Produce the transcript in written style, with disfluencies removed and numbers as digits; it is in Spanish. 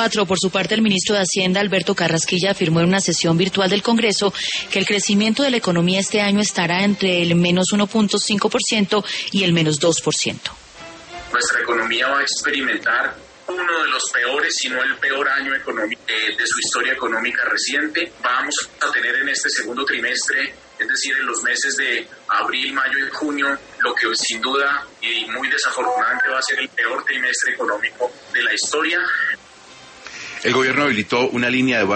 Por su parte, el ministro de Hacienda, Alberto Carrasquilla, afirmó en una sesión virtual del Congreso que el crecimiento de la economía este año estará entre el menos 1.5% y el menos 2%. Nuestra economía va a experimentar uno de los peores, si no el peor año económico de su historia económica reciente. Vamos a tener en este segundo trimestre, es decir, en los meses de abril, mayo y junio, lo que sin duda y muy desafortunadamente va a ser el peor trimestre económico de la historia. El gobierno habilitó una línea de